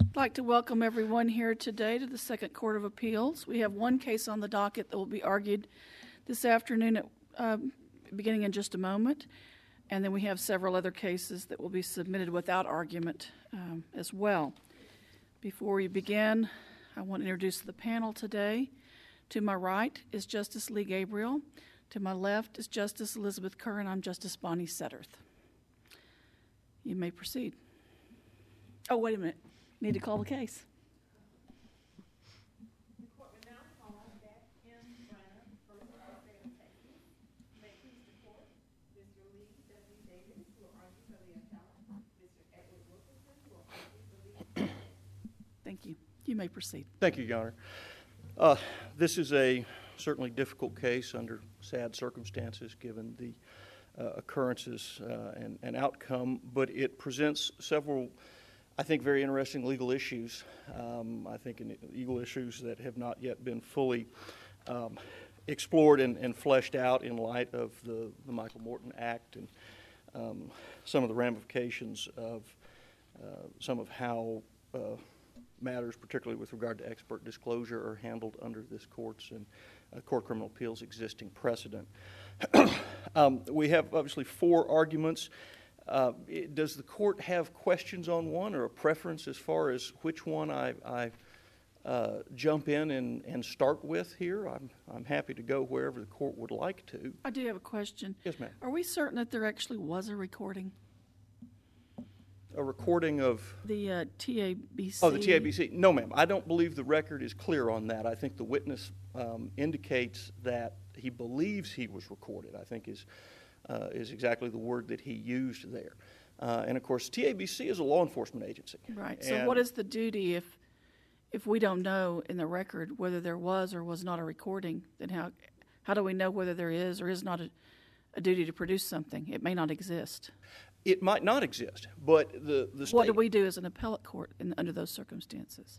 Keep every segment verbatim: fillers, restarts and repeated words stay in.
I'd like to welcome everyone here today to the Second Court of Appeals. We have one case on the docket that will be argued this afternoon, at, um, beginning in just a moment, and then we have several other cases that will be submitted without argument um, as well. Before we begin, I want to introduce the panel today. To my right is Justice Lee Gabriel. To my left is Justice Elizabeth Kerr, and I'm Justice Bonnie Setterth. You may proceed. Oh, wait a minute. Need to call the case. The court will now call Beth M. Brenner versus the state of Texas. May it please the court, Mister Lee W. Davis, who will argue for the appellant, Mister Edward Wilkinson, who will argue for the appellant. Thank you. You may proceed. Thank you, Your Honor. Uh, this is a certainly difficult case under sad circumstances given the uh, occurrences uh, and, and outcome, but it presents several, I think, very interesting legal issues. Um, I think in legal issues that have not yet been fully um, explored and, and fleshed out in light of the, the Michael Morton Act and um, some of the ramifications of uh, some of how uh, matters, particularly with regard to expert disclosure, are handled under this court's and uh, Court of Criminal Appeals existing precedent. um, we have obviously four arguments. Uh, it, does the court have questions on one or a preference as far as which one I, I uh, jump in and, and start with here? I'm, I'm happy to go wherever the court would like to. I do have a question. Yes, ma'am. Are we certain that there actually was a recording? A recording of The uh, T A B C? Oh, the T A B C. No, ma'am. I don't believe the record is clear on that. I think the witness um, indicates that he believes he was recorded, I think is, uh, is exactly the word that he used there. Uh, and, of course, T A B C is a law enforcement agency. Right. So And what is the duty if if we don't know in the record whether there was or was not a recording? Then how how do we know whether there is or is not a, a duty to produce something? It may not exist. It might not exist, but the, the state... What do we do as an appellate court in, under those circumstances?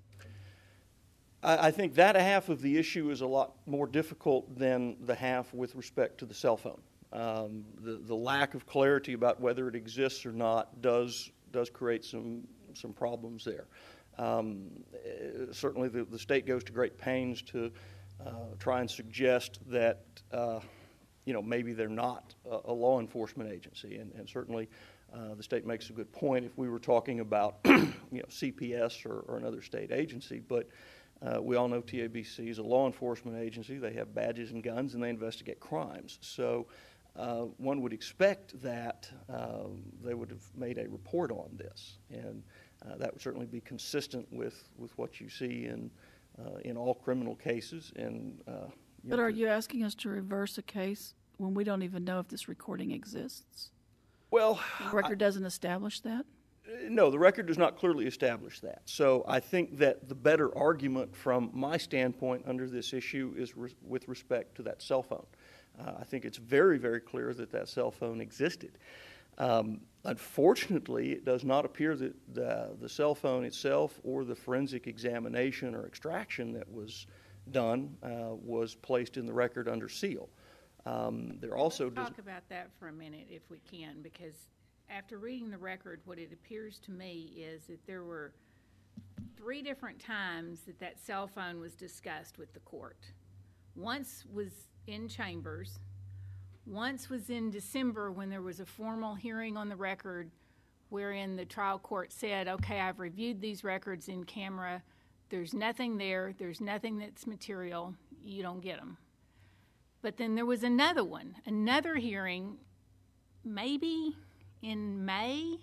I, I think that half of the issue is a lot more difficult than the half with respect to the cell phone. Um, the, the lack of clarity about whether it exists or not does does create some some problems there. Um, uh, certainly, the, the state goes to great pains to uh, try and suggest that uh, you know maybe they're not a, a law enforcement agency, and, and certainly uh, the state makes a good point if we were talking about you know C P S or, or another state agency, but. Uh, we all know T A B C is a law enforcement agency. They have badges and guns, and they investigate crimes. So uh, one would expect that um, they would have made a report on this, and uh, that would certainly be consistent with, with what you see in uh, in all criminal cases. And uh, you But know, are you asking us to reverse a case when we don't even know if this recording exists? well, The record doesn't establish that? No, the record does not clearly establish that. So I think that the better argument from my standpoint under this issue is re- with respect to that cell phone. Uh, I think it's very, very clear that that cell phone existed. Um, unfortunately, it does not appear that the, the cell phone itself or the forensic examination or extraction that was done uh, was placed in the record under seal. Um, there also Let's does talk about that for a minute if we can, because after reading the record, what it appears to me is that there were three different times that that cell phone was discussed with the court. Once was in chambers. Once was in December when there was a formal hearing on the record wherein the trial court said, okay, I've reviewed these records in camera. There's nothing there. There's nothing that's material. You don't get them. But then there was another one, another hearing, maybe in May,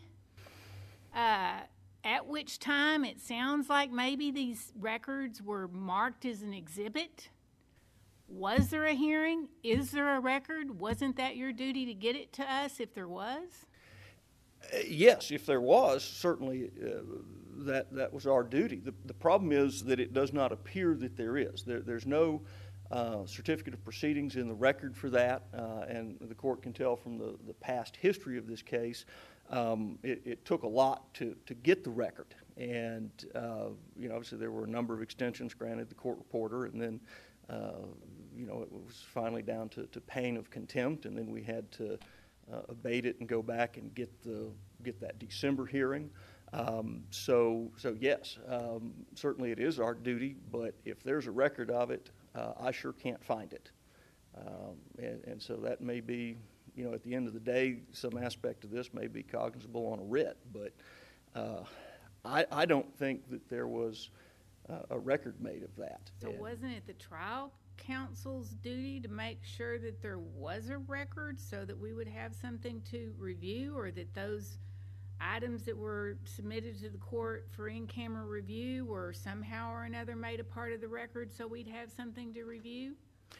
uh, at which time it sounds like maybe these records were marked as an exhibit. Was there a hearing? Is there a record? Wasn't that your duty to get it to us if there was? Uh, yes, if there was, certainly uh, that that was our duty. The, the problem is that it does not appear that there is. There, there's no uh, certificate of proceedings in the record for that, uh, and the court can tell from the, the past history of this case, um, it, it took a lot to, to get the record. And, uh, you know, obviously there were a number of extensions granted the court reporter, and then, uh, you know, it was finally down to, to pain of contempt, and then we had to uh, abate it and go back and get the get that December hearing. Um, so, so yes, um, certainly it is our duty, but if there's a record of it, uh, I sure can't find it. Um, and, and so that may be, you know, at the end of the day, some aspect of this may be cognizable on a writ, but uh, I, I don't think that there was uh, a record made of that. So And- wasn't it the trial counsel's duty to make sure that there was a record so that we would have something to review, or that those items that were submitted to the court for in-camera review were somehow or another made a part of the record so we'd have something to review?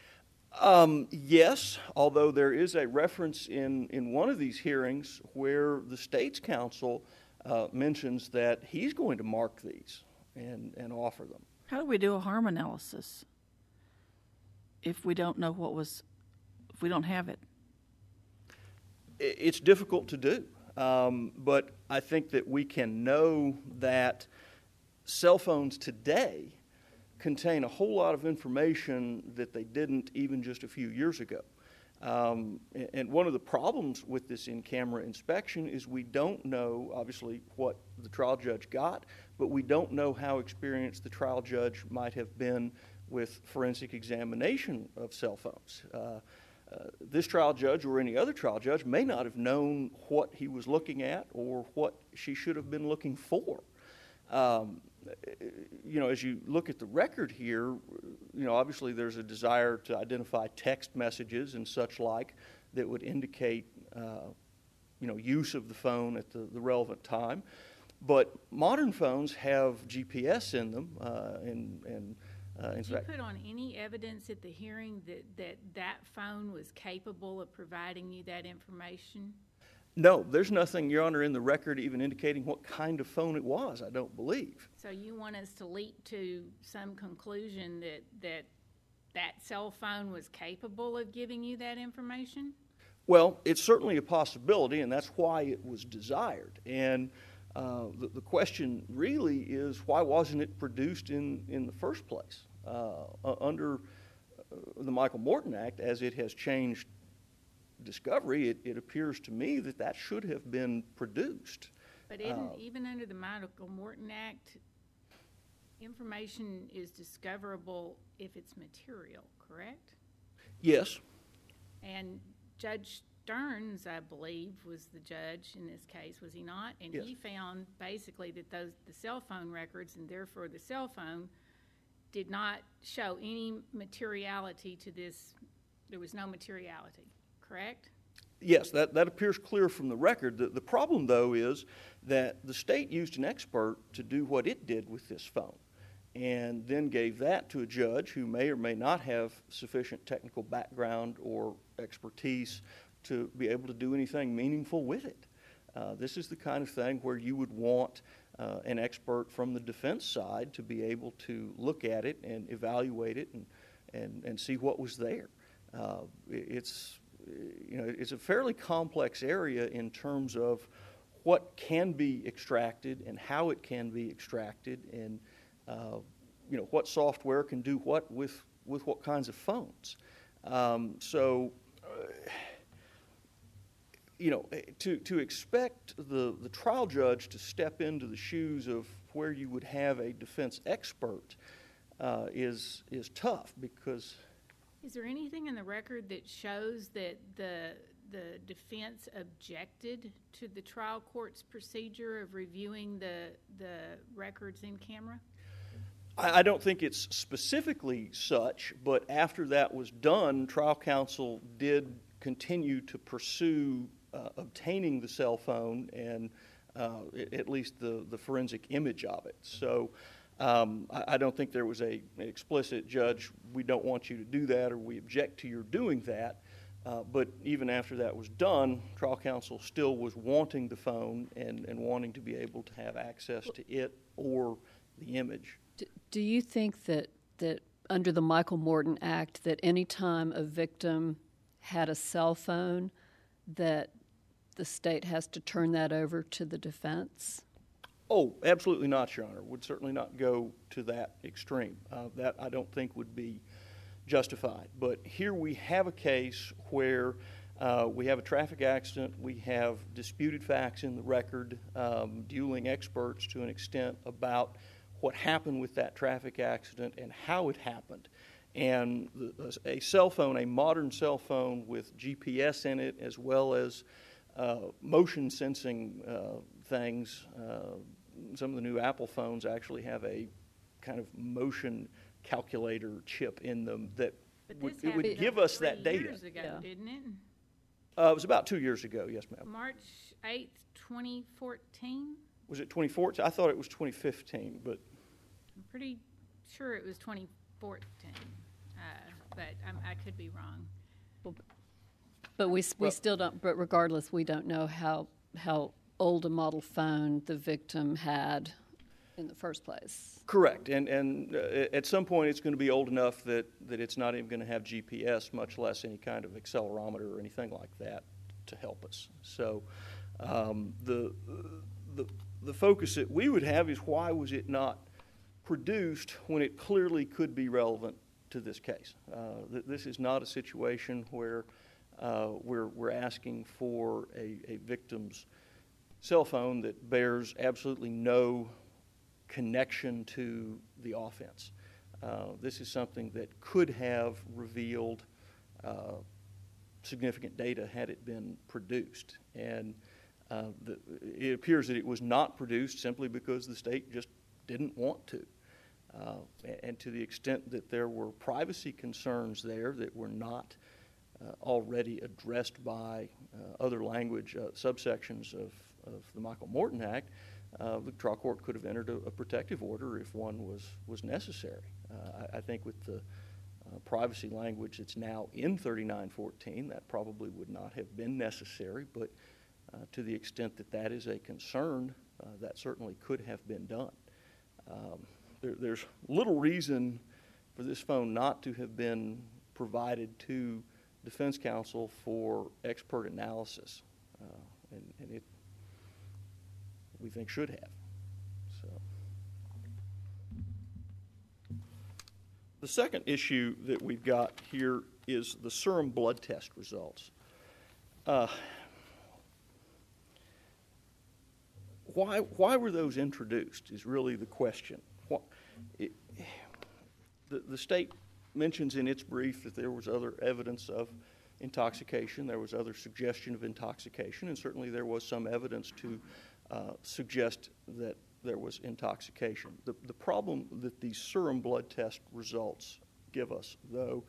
Um, yes, although there is a reference in, in one of these hearings where the state's counsel uh, mentions that he's going to mark these and, and offer them. How do we do a harm analysis if we don't know what was, if we don't have it? I- It's difficult to do, um, but I think that we can know that cell phones today contain a whole lot of information that they didn't even just a few years ago. Um, a- and one of the problems with this in-camera inspection is we don't know, obviously, what the trial judge got, but we don't know how experienced the trial judge might have been with forensic examination of cell phones. Uh, uh, this trial judge or any other trial judge may not have known what he was looking at or what she should have been looking for. Um, you know, as you look at the record here, you know, obviously there's a desire to identify text messages and such like that would indicate, uh, you know, use of the phone at the, the relevant time. But modern phones have G P S in them, uh, and, and uh, in Did you fact, put on any evidence at the hearing that, that that phone was capable of providing you that information? no, there's nothing, Your Honor, in the record even indicating what kind of phone it was, I don't believe. So you want us to leap to some conclusion that, that that cell phone was capable of giving you that information? Well, it's certainly a possibility, and that's why it was desired. And uh, the, the question really is, why wasn't it produced in, in the first place? Uh, uh, under uh, the Michael Morton Act, as it has changed discovery, it, it appears to me that that should have been produced. But isn't, Uh, even under the Michael Morton Act, information is discoverable if it's material, correct? Yes, And Judge Stearns, I believe, was the judge in this case, was he not? And Yes. he found basically that those, the cell phone records, and therefore the cell phone, did not show any materiality to this. There was no materiality, correct? yes, that, that appears clear from the record. The, the problem, though, is that the state used an expert to do what it did with this phone, and then gave that to a judge who may or may not have sufficient technical background or expertise to be able to do anything meaningful with it. Uh, this is the kind of thing where you would want uh, an expert from the defense side to be able to look at it and evaluate it and, and, and see what was there. Uh, it- it's, you know, it's a fairly complex area in terms of what can be extracted and how it can be extracted, and uh, you know, what software can do what with, with what kinds of phones. Um, so, uh, you know, to, to expect the, the trial judge to step into the shoes of where you would have a defense expert uh, is, is tough, because Is there anything in the record that shows that the, the defense objected to the trial court's procedure of reviewing the, the records in camera? I I don't think it's specifically such, but after that was done, trial counsel did continue to pursue uh, obtaining the cell phone and uh, a- at least the, the forensic image of it. So um, I, I don't think there was a, an explicit, judge, we don't want you to do that, or we object to your doing that. Uh, but even after that was done, trial counsel still was wanting the phone and, and wanting to be able to have access to it or the image. D- Do you think that, that under the Michael Morton Act, that any time a victim had a cell phone, that the state has to turn that over to the defense? Oh, absolutely not, Your Honor. Would certainly not go to that extreme. Uh, that I don't think would be justified. But here we have a case where Uh, we have a traffic accident. We have disputed facts in the record, um, dueling experts to an extent about what happened with that traffic accident and how it happened. And the, a cell phone, a modern cell phone with G P S in it, as well as uh, motion sensing uh, things. Uh, some of the new Apple phones actually have a kind of motion calculator chip in them that But would, this it would happened give over us that three data. years ago, Yeah. didn't it? Uh, it was about two years ago, yes, ma'am. March eighth, twenty fourteen? Was it twenty fourteen? I thought it was twenty fifteen, but I'm pretty sure it was twenty fourteen, uh, but I'm, I could be wrong. But we, s- we Well- still don't, but regardless, we don't know how, how old a model phone the victim had in the first place. correct. And, and uh, at some point, it's going to be old enough that, that it's not even going to have G P S, much less any kind of accelerometer or anything like that to help us. So um, the, the, the focus that we would have is why was it not produced when it clearly could be relevant to this case. Uh, th- this is not a situation where uh, we're, we're asking for a, a victim's cell phone that bears absolutely no connection to the offense. Uh, this is something that could have revealed uh, significant data had it been produced. And uh, the, it appears that it was not produced simply because the state just didn't want to. Uh, and to the extent that there were privacy concerns there that were not uh, already addressed by uh, other language uh, subsections of, of the Michael Morton Act, uh, the trial court could have entered a, a protective order if one was, was necessary. Uh, I, I think with the uh, privacy language that's now in thirty-nine fourteen, that probably would not have been necessary, but uh, to the extent that that is a concern, uh, that certainly could have been done. Um, There, there's little reason for this phone not to have been provided to defense counsel for expert analysis, uh, and, and it, we think, should have. So, the second issue that we've got here is the serum blood test results. Uh, why, why were those introduced is really the question. What, it, the, the state mentions in its brief that there was other evidence of intoxication, there was other suggestion of intoxication, and certainly there was some evidence to uh, suggest that there was intoxication. The, the problem that these serum blood test results give us, though,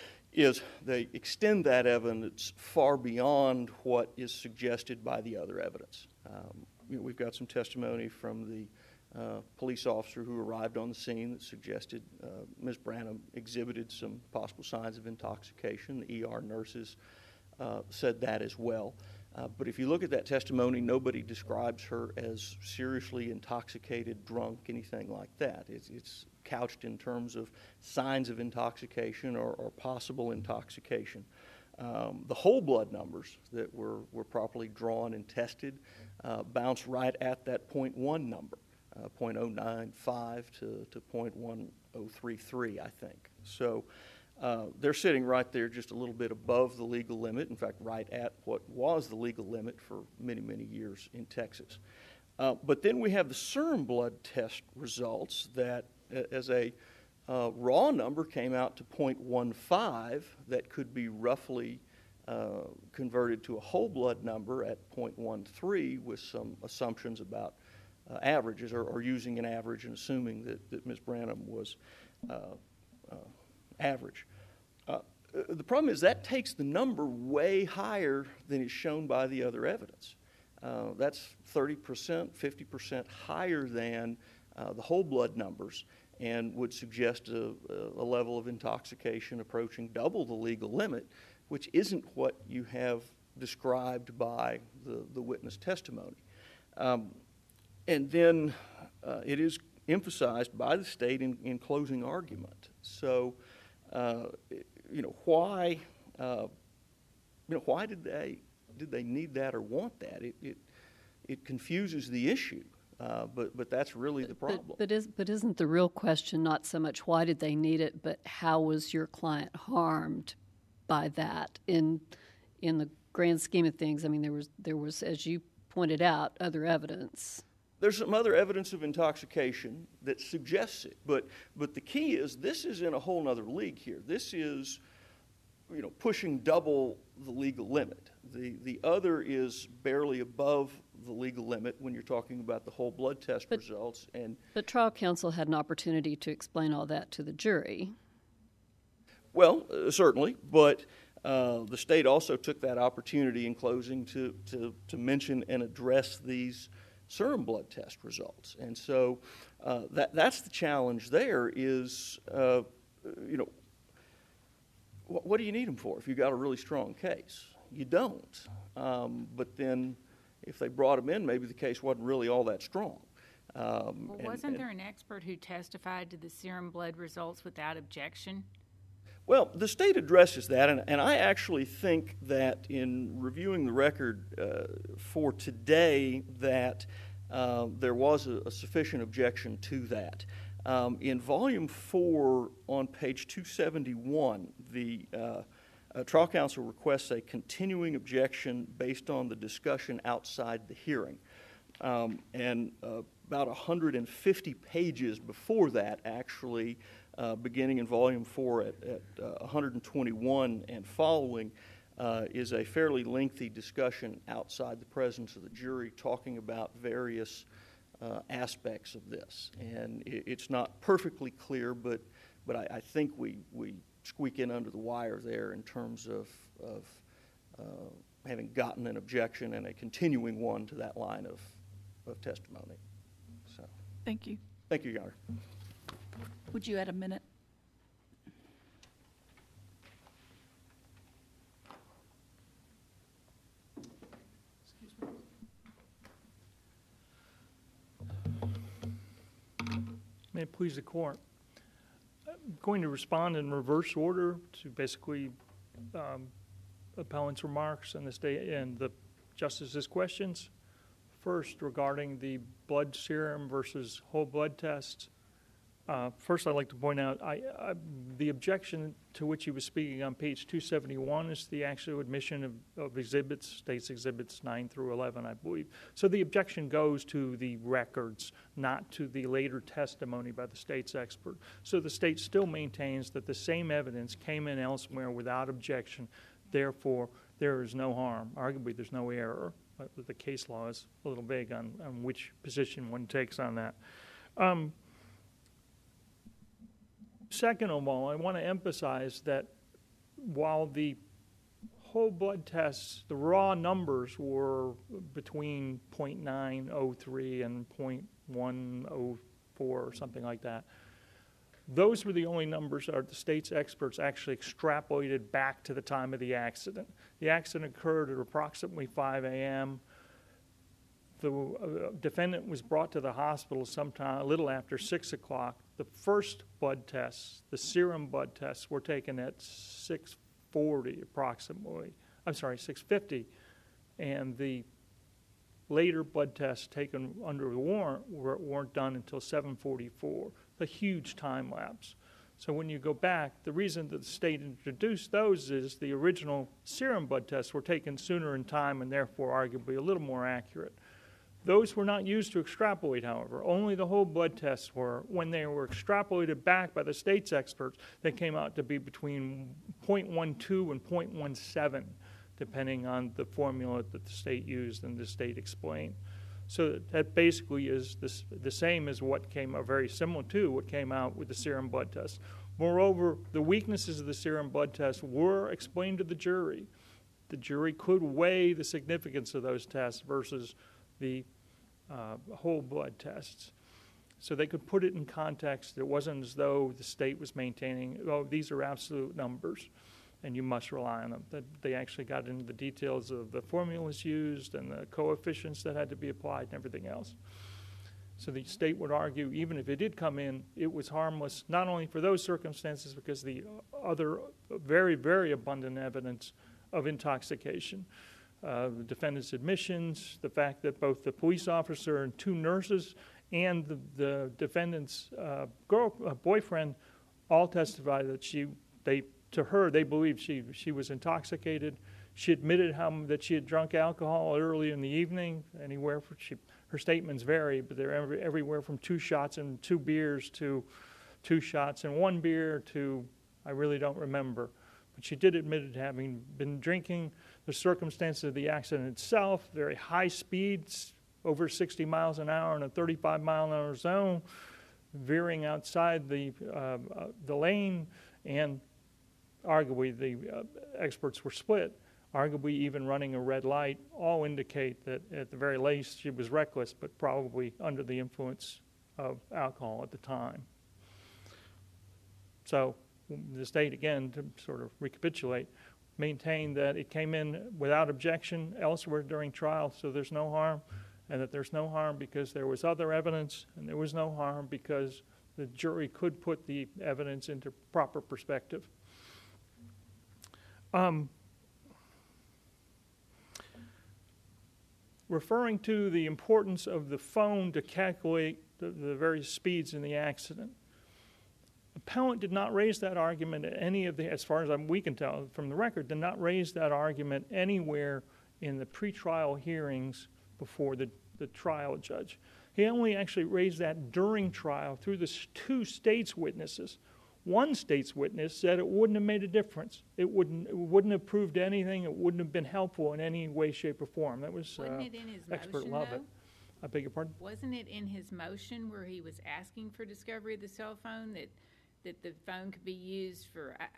is they extend that evidence far beyond what is suggested by the other evidence. Um, you know, we've got some testimony from the Uh, police officer who arrived on the scene that suggested uh, Miz Branham exhibited some possible signs of intoxication. The E R nurses uh, said that as well. Uh, but if you look at that testimony, nobody describes her as seriously intoxicated, drunk, anything like that. It's, it's couched in terms of signs of intoxication or, or possible intoxication. Um, the whole blood numbers that were, were properly drawn and tested uh, bounce right at that point one number. Uh, point oh nine five to, to point one oh three three, I think. So uh, they're sitting right there just a little bit above the legal limit, in fact, right at what was the legal limit for many, many years in Texas. Uh, but then we have the serum blood test results that, a, as a uh, raw number, came out to point one five that could be roughly uh, converted to a whole blood number at point one three with some assumptions about Uh, averages, or, or using an average and assuming that, that Miz Branham was uh, uh, average. Uh, the problem is that takes the number way higher than is shown by the other evidence. Uh, that's thirty percent, fifty percent higher than uh, the whole blood numbers, and would suggest a, a level of intoxication approaching double the legal limit, which isn't what you have described by the, the witness testimony. Um, And then uh, it is emphasized by the state in, in closing argument. So, uh, you know, why, uh, you know, why did they did they need that or want that? It it, it confuses the issue, uh, but but that's really the problem. But, but, is, but isn't the real question not so much why did they need it, but how was your client harmed by that in in the grand scheme of things, I mean, there was, there was, as you pointed out, other evidence. There's some other evidence of intoxication that suggests it, but but the key is this is in a whole nother league here. This is, you know, pushing double the legal limit. The the other is barely above the legal limit when you're talking about the whole blood test but, results. And but trial counsel had an opportunity to explain all that to the jury. Well, uh, certainly, but uh, the state also took that opportunity in closing to to to mention and address these serum blood test results. And so uh, that that's the challenge there is, uh, you know, wh- what do you need them for if you've got a really strong case? You don't. Um, but then if they brought them in, maybe the case wasn't really all that strong. Um, Well, and- wasn't and- there an expert who testified to the serum blood results without objection? Well, the state addresses that, and, and I actually think that in reviewing the record uh, for today that uh, there was a, a sufficient objection to that. Um, in volume four on page two seventy-one, the uh, uh, trial counsel requests a continuing objection based on the discussion outside the hearing. Um, and uh, about one hundred fifty pages before that, actually, Uh, beginning in volume four at, at uh, one hundred twenty-one and following, uh, is a fairly lengthy discussion outside the presence of the jury talking about various uh, aspects of this. And it, it's not perfectly clear, but but I, I think we, we squeak in under the wire there in terms of, of uh, having gotten an objection and a continuing one to that line of, of testimony. So, Thank you. thank you, Your Honor. Would you add a minute? May it please the court. I'm going to respond in reverse order to basically um, appellant's remarks and the state and the justice's questions. First, regarding the blood serum versus whole blood tests. Uh, first, I'd like to point out I, I, the objection to which he was speaking on page two seventy-one is the actual admission of, of exhibits, state's exhibits nine through eleven, I believe. So the objection goes to the records, not to the later testimony by the state's expert. So the state still maintains that the same evidence came in elsewhere without objection. Therefore, there is no harm. Arguably, there's no error. But the case law is a little vague on, on which position one takes on that. Um, Second of all, I want to emphasize that while the whole blood tests, the raw numbers were between zero point nine zero three and zero point one zero four or something like that, those were the only numbers that the state's experts actually extrapolated back to the time of the accident. The accident occurred at approximately five a.m. The uh, defendant was brought to the hospital sometime a little after six o'clock. The first blood tests, the serum blood tests, were taken at six forty approximately. I'm sorry, six fifty. And the later blood tests taken under the warrant were, weren't done until seven forty-four. A huge time lapse. So when you go back, the reason that the state introduced those is the original serum blood tests were taken sooner in time and therefore arguably a little more accurate. Those were not used to extrapolate, however. Only the whole blood tests were. When they were extrapolated back by the state's experts, they came out to be between zero point one two and zero point one seven, depending on the formula that the state used and the state explained. So that basically is this, the same as what came out, very similar to what came out with the serum blood test. Moreover, the weaknesses of the serum blood test were explained to the jury. The jury could weigh the significance of those tests versus the uh, whole blood tests. So they could put it in context. It wasn't as though the state was maintaining, oh, these are absolute numbers, and you must rely on them. That they actually got into the details of the formulas used and the coefficients that had to be applied and everything else. So the state would argue, even if it did come in, it was harmless, not only for those circumstances, because the other very, very abundant evidence of intoxication. Uh, the defendant's admissions, the fact that both the police officer and two nurses and the, the defendant's uh, girl, uh, boyfriend all testified that she, they, to her, they believed she, she was intoxicated. She admitted how that she had drunk alcohol early in the evening, anywhere from she, her statements vary, but they're every, everywhere from two shots and two beers to two shots and one beer to I really don't remember. But she did admit to having been drinking. The circumstances of the accident itself, very high speeds, over sixty miles an hour in a thirty-five mile an hour zone, veering outside the uh, uh, the lane, and arguably the uh, experts were split. Arguably even running a red light, all indicate that at the very least she was reckless, but probably under the influence of alcohol at the time. So the state, again, to sort of recapitulate, maintained that it came in without objection elsewhere during trial, so there's no harm, and that there's no harm because there was other evidence, and there was no harm because the jury could put the evidence into proper perspective. Um, referring to the importance of the phone to calculate the, the various speeds in the accident, appellant did not raise that argument at any of the, as far as we can tell from the record, did not raise that argument anywhere in the pretrial hearings before the, the trial judge. He only actually raised that during trial through the two state's witnesses. One state's witness said it wouldn't have made a difference. It wouldn't, it wouldn't have proved anything. It wouldn't have been helpful in any way, shape, or form. That was Wasn't uh, it in his expert motion, Lovett. though? I beg your pardon? Wasn't it in his motion where he was asking for discovery of the cell phone that that the phone could be used for? Uh,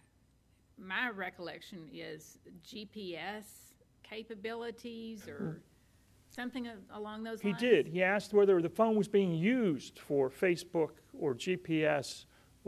my recollection is G P S capabilities or something along those He lines. did. He asked whether the phone was being used for Facebook or G P S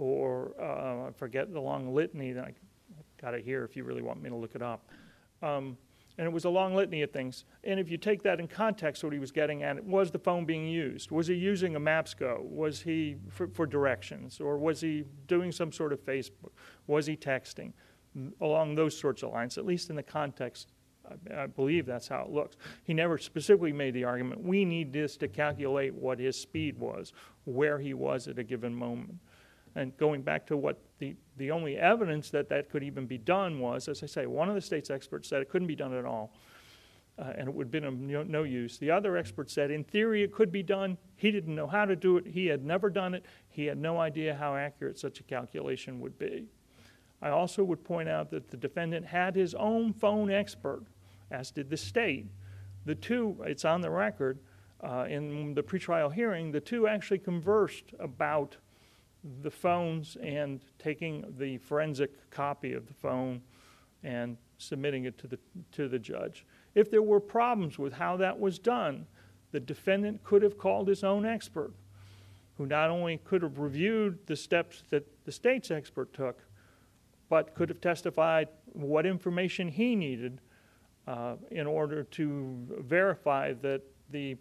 or uh, I forget the long litany that I got it here if you really want me to look it up. Um, and it was a long litany of things. And if you take that in context, what he was getting at, was the phone being used? Was he using a MapsGo? Was he for, for directions? Or was he doing some sort of Facebook? Was he texting? Along those sorts of lines, at least in the context, I, I believe that's how it looks. He never specifically made the argument, we need this to calculate what his speed was, where he was at a given moment. And going back to what the, the only evidence that that could even be done was, as I say, one of the state's experts said it couldn't be done at all, uh, and it would have been of no, no use. The other expert said, in theory, it could be done. He didn't know how to do it. He had never done it. He had no idea how accurate such a calculation would be. I also would point out that the defendant had his own phone expert, as did the state. The two, it's on the record, uh, in the pretrial hearing, the two actually conversed about the phones and taking the forensic copy of the phone and submitting it to the to the judge. If there were problems with how that was done, the defendant could have called his own expert, who not only could have reviewed the steps that the state's expert took, but could have testified what information he needed uh, in order to verify that the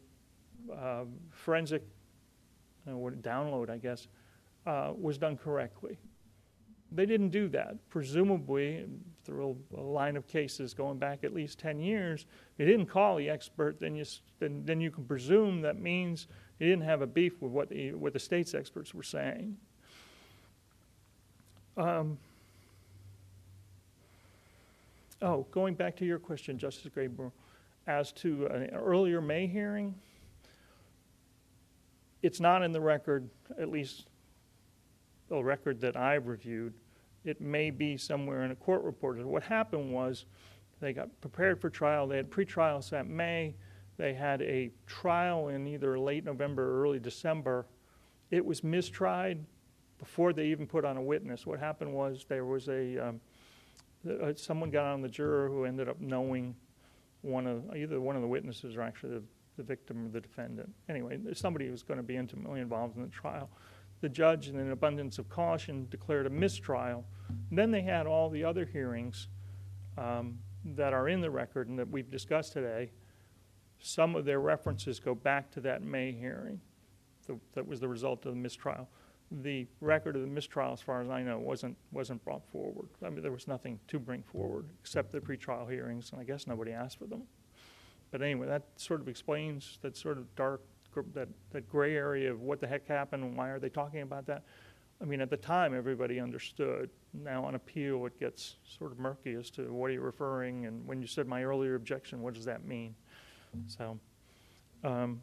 uh, forensic uh, download, I guess, Uh, was done correctly. They didn't do that. Presumably, through a line of cases going back at least ten years, if you didn't call the expert, then you, then, then you can presume that means you didn't have a beef with what the, what the state's experts were saying. Um, oh, going back to your question, Justice Graber, as to an earlier May hearing, it's not in the record, at least the record that I've reviewed. It may be somewhere in a court report. What happened was they got prepared for trial. They had pre-trial set May. They had a trial in either late November or early December. It was mistried before they even put on a witness. What happened was there was a, um, uh, someone got on the juror who ended up knowing one of, either one of the witnesses or actually the, the victim or the defendant. Anyway, somebody who was going to be intimately involved in the trial. The judge, in an abundance of caution, declared a mistrial. And then they had all the other hearings um, that are in the record and that we've discussed today. Some of their references go back to that May hearing. The, that was the result of the mistrial. The record of the mistrial, as far as I know, wasn't wasn't brought forward. I mean, there was nothing to bring forward except the pretrial hearings, and I guess nobody asked for them. But anyway, that sort of explains that sort of dark That, that gray area of what the heck happened and why are they talking about that. I mean, at the time, everybody understood. Now on appeal, it gets sort of murky as to what are you referring, and when you said my earlier objection, what does that mean? So, um,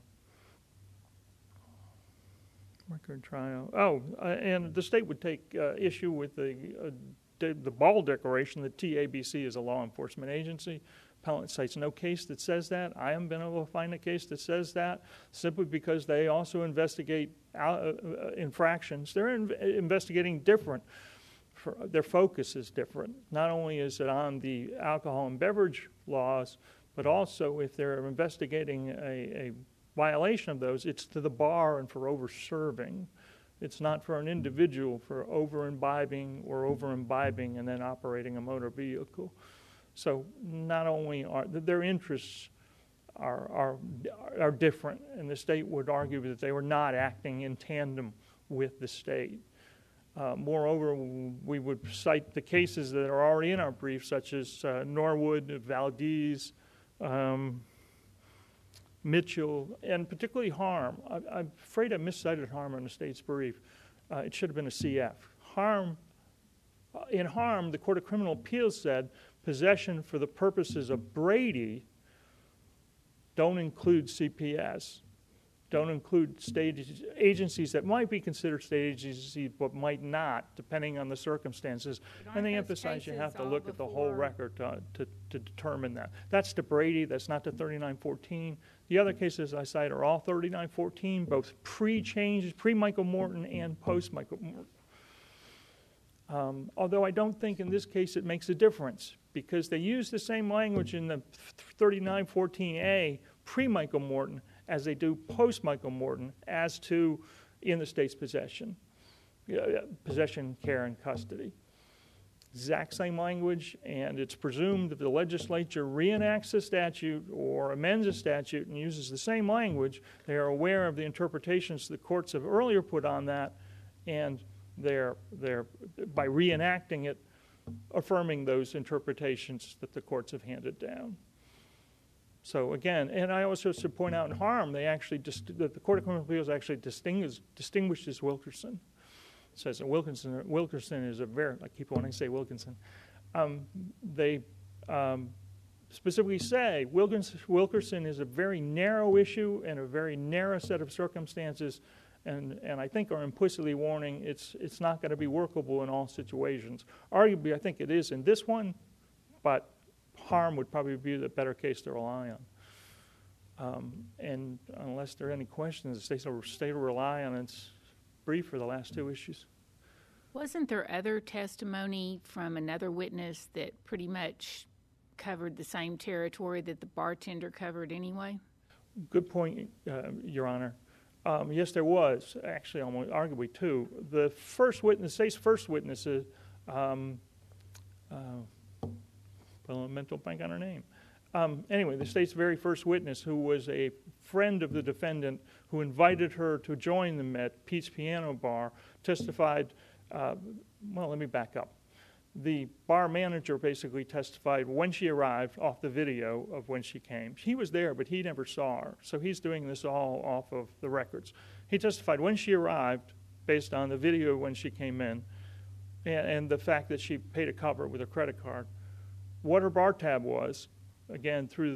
record trial. Oh, uh, and the state would take uh, issue with the uh, de- the Ball Declaration that T A B C is a law enforcement agency. Appellant cites no case that says that. I haven't been able to find a case that says that, simply because they also investigate uh, uh, infractions. They're in- investigating different. For, their focus is different. Not only is it on the alcohol and beverage laws, but also if they're investigating a, a violation of those, it's to the bar and for over-serving. It's not for an individual for over-imbibing or over-imbibing and then operating a motor vehicle. So not only are their interests are, are, are different, and the state would argue that they were not acting in tandem with the state. Uh, moreover, we would cite the cases that are already in our brief, such as uh, Norwood, Valdez, um, Mitchell, and particularly Harm. I, I'm afraid I miscited Harm in the state's brief. Uh, it should have been a C F. Harm, uh, in Harm, the Court of Criminal Appeals said possession for the purposes of Brady don't include C P S, don't include state agencies that might be considered state agencies but might not, depending on the circumstances. And they emphasize you have to look at the whole record to, to, to determine that. That's to Brady, that's not to thirty-nine fourteen. The other cases I cite are all thirty-nine fourteen, both pre-changes, pre-Michael Morton and post-Michael Morton. Um, although I don't think in this case it makes a difference, because they use the same language in the thirty-nine fourteen A pre-Michael Morton as they do post-Michael Morton as to in the state's possession, uh, possession, care, and custody. Exact same language, and it's presumed that the legislature reenacts a statute or amends a statute and uses the same language. They are aware of the interpretations the courts have earlier put on that, and they're, they're by reenacting it, affirming those interpretations that the courts have handed down. So again, and I also should point out in Harm, they actually dist- that the Court of Criminal Appeals actually distinguishes, distinguishes Wilkerson. It says that Wilkinson, Wilkerson is a very, I keep wanting to say Wilkinson. Um, they um, specifically say Wilkinson, Wilkerson is a very narrow issue and a very narrow set of circumstances, and, and I think are implicitly warning it's, it's not going to be workable in all situations. Arguably, I think it is in this one, but Harm would probably be the better case to rely on. Um, and unless there are any questions, the state will stay to rely on its brief for the last two issues. Wasn't there other testimony from another witness that pretty much covered the same territory that the bartender covered anyway? Good point, uh, Your Honor. Um, yes, there was. Actually, almost arguably two. The first witness, the state's first witness, um, uh, well, a mental blank on her name. Um, anyway, the state's very first witness, who was a friend of the defendant who invited her to join them at Pete's Piano Bar, testified, uh, well, let me back up. The bar manager basically testified when she arrived off the video of when she came. He was there, but he never saw her, so he's doing this all off of the records. He testified when she arrived, based on the video when she came in, and, and the fact that she paid a cover with a credit card, what her bar tab was, again, through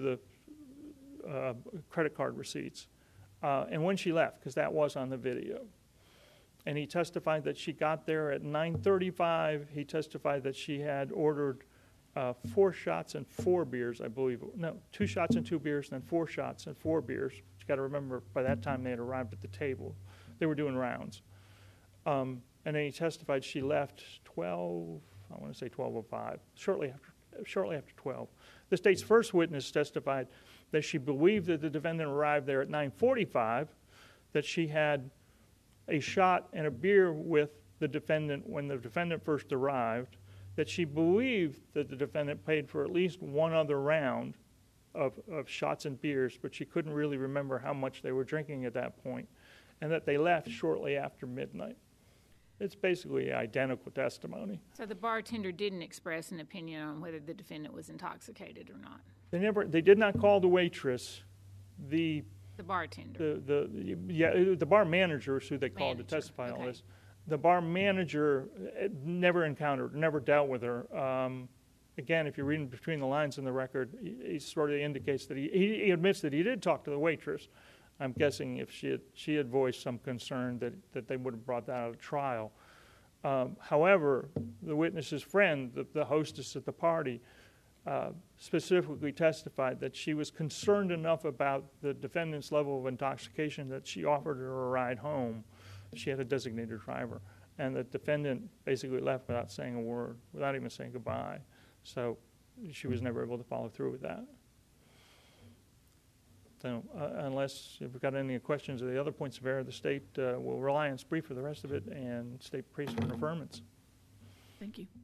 the uh, credit card receipts, uh, and when she left, because that was on the video. And he testified that she got there at nine thirty-five. He testified that she had ordered uh, four shots and four beers, I believe. No, two shots and two beers, and then four shots and four beers. You got to remember, by that time they had arrived at the table. They were doing rounds. Um, and then he testified she left twelve, I want to say twelve oh five, shortly after. Shortly after twelve. The state's first witness testified that she believed that the defendant arrived there at nine forty-five, that she had a shot and a beer with the defendant when the defendant first arrived, that she believed that the defendant paid for at least one other round of, of shots and beers, but she couldn't really remember how much they were drinking at that point, and that they left shortly after midnight. It's basically identical testimony. So the bartender didn't express an opinion on whether the defendant was intoxicated or not? They never. They did not call the waitress. The The bartender. the the yeah the bar manager is who they called to Manager, testify on okay. this. the bar manager uh, never encountered, never dealt with her. Um, again, if you're reading between the lines in the record, he, he sort of indicates that he, he, he admits that he did talk to the waitress. I'm guessing if she had, she had voiced some concern that, that they would have brought that out at trial. Um, however, the witness's friend, the, the hostess at the party, uh, specifically testified that she was concerned enough about the defendant's level of intoxication that she offered her a ride home. She had a designated driver, and the defendant basically left without saying a word, without even saying goodbye. So she was never able to follow through with that. So uh, unless if we've got any questions of the other points of error, the state uh, will rely on Spree for the rest of it and state praise for an affirmance. Thank you.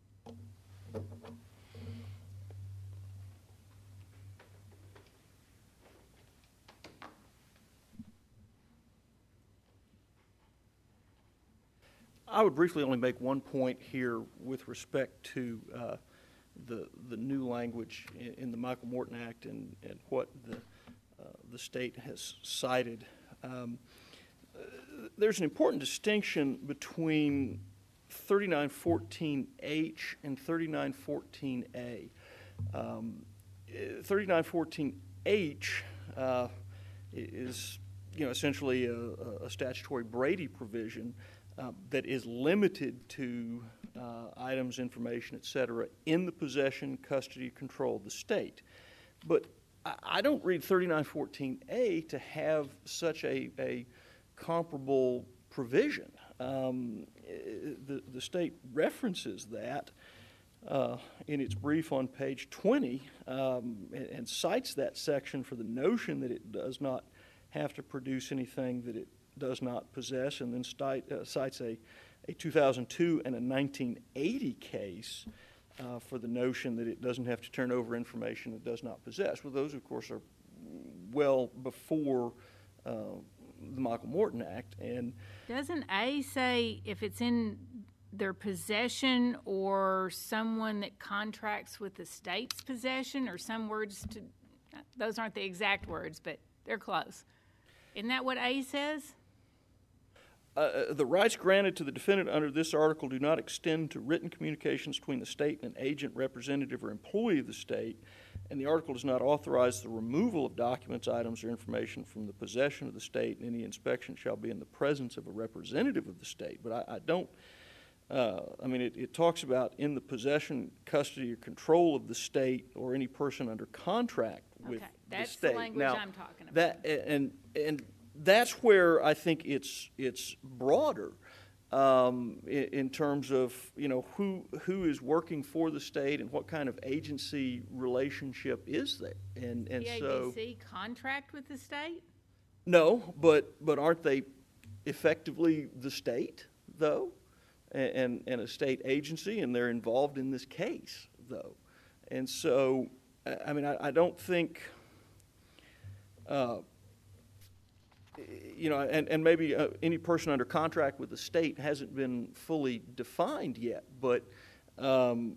I would briefly only make one point here with respect to uh, the the new language in, in the Michael Morton Act and, and what the uh, the state has cited. Um, uh, there's an important distinction between thirty-nine fourteen H and thirty-nine fourteen A. Um, thirty-nine fourteen H uh, is, you know, essentially a, a statutory Brady provision Uh, that is limited to uh, items, information, et cetera, in the possession, custody, control of the state. But I, I don't read thirty-nine fourteen A to have such a, a comparable provision. Um, the, the state references that uh, in its brief on page twenty um, and, and cites that section for the notion that it does not have to produce anything that it does not possess, and then cite, uh, cites a, a two thousand two and a nineteen eighty case uh, for the notion that it doesn't have to turn over information it does not possess. Well, those, of course, are well before uh, the Michael Morton Act. And doesn't A say if it's in their possession or someone that contracts with the state's possession, or some words to, those aren't the exact words, but they're close. Isn't that what A says? Uh, the rights granted to the defendant under this article do not extend to written communications between the state and an agent, representative, or employee of the state, and the article does not authorize the removal of documents, items, or information from the possession of the state, and any inspection shall be in the presence of a representative of the state. But I, I don't, uh, I mean, it, it talks about in the possession, custody, or control of the state or any person under contract with Okay, the that's state. the language Now, I'm talking about. That, and, and that's where I think it's it's broader um, in, in terms of, you know, who who is working for the state and what kind of agency relationship is there. And and the so A B C contract with the state? no, but but aren't they effectively the state though, and and, and a state agency, and they're involved in this case though, and so I mean I, I don't think. Uh, You know, and, and maybe uh, any person under contract with the state hasn't been fully defined yet, but um,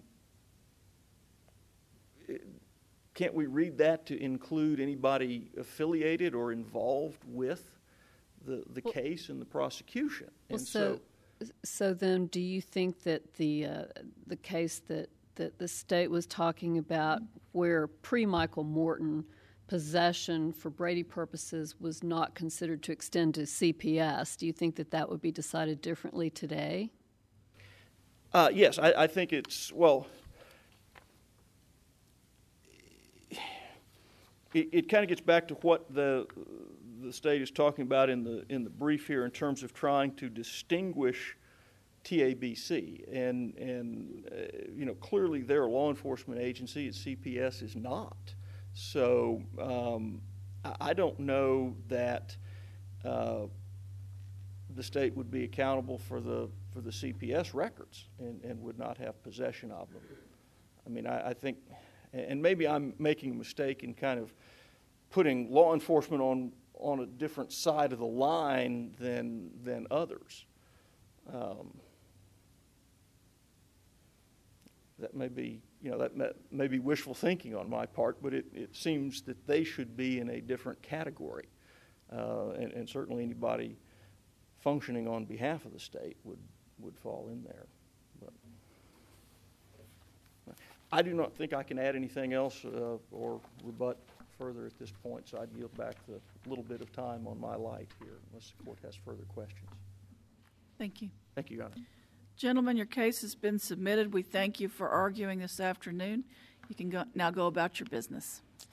can't we read that to include anybody affiliated or involved with the, the well, case and the prosecution? Well, and so, so then do you think that the, uh, the case that, that the state was talking about where pre-Michael Morton possession for Brady purposes was not considered to extend to C P S, do you think that that would be decided differently today? Uh, yes, I, I think it's, well, it, it kind of gets back to what the the state is talking about in the in the brief here in terms of trying to distinguish T A B C, and and uh, you know, clearly they're a law enforcement agency, and C P S is not. So um, I, I don't know that uh, the state would be accountable for the for the C P S records and, and would not have possession of them. I mean, I, I think, and maybe I'm making a mistake in kind of putting law enforcement on on a different side of the line than than others. Um, that may be, you know, that may, may be wishful thinking on my part, but it, it seems that they should be in a different category, uh, and, and certainly anybody functioning on behalf of the state would, would fall in there. But I do not think I can add anything else uh, or rebut further at this point, so I'd yield back the little bit of time on my light here unless the court has further questions. Thank you. Thank you, Your Honor. Gentlemen, your case has been submitted. We thank you for arguing this afternoon. You can go, now go about your business.